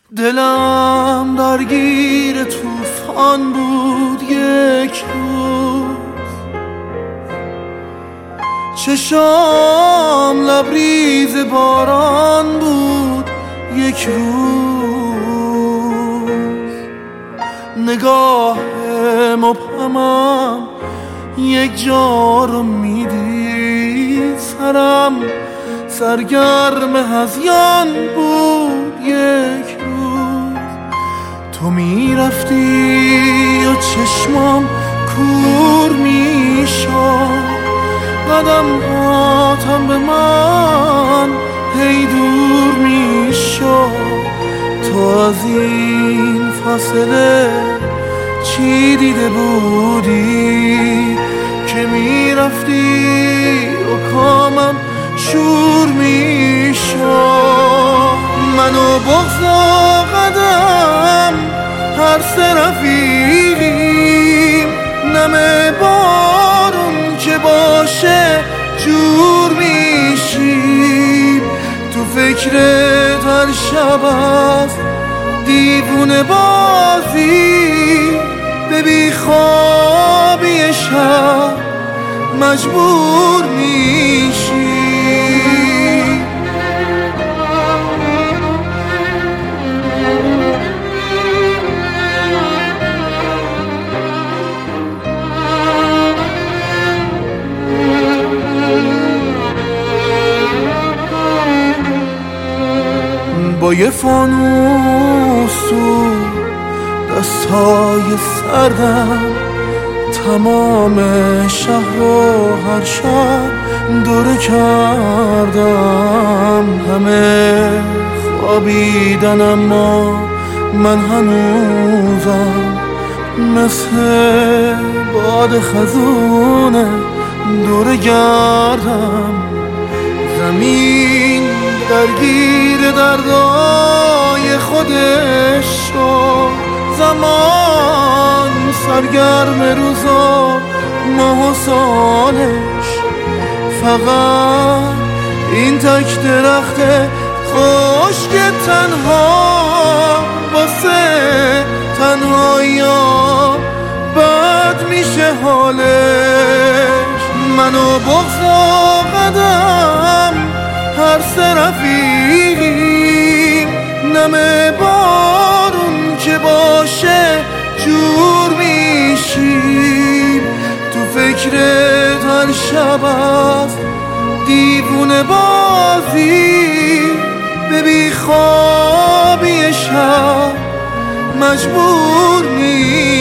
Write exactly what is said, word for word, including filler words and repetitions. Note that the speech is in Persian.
دلم درگیر طوفان بود یک روز، چشام لبریز باران بود یک روز، نگاه مبهمم یک جا رو میدید، سرم سرگرم هذیان بود یک روز. تو میرفتی و چشمام کور میشد، قدم هاتم به من هی دور میشد. تو از این فاصله چی دیده بودی که میرفتی و کامم شور میشد؟ من و بغض و قدم هر سه رفیقیم، نم بارون که باشه جور میشیم. تو فکرت هر شب است دیوونه بازی، به بی خوابی شب مجبور میشی. با یه فانوس تو دستای سردم، تمام شهر و هر شب دوره کردم. همه خوابیدن اما من هنوزم مثل باد خزونه دوره گردم. زمین درگیر دردای خودش شد، زمان سرگرم روزا ماه و سالش. فقط این تک درخت خشک تنها واسه تنهایی ها بد میشه حالش. من و بغض و قدم هر سه رفیقیم، نم بارون که باشه جور میشیم. تو فکرت هر شب است دیوونه بازی، به بی خوابی شب مجبور میشیم.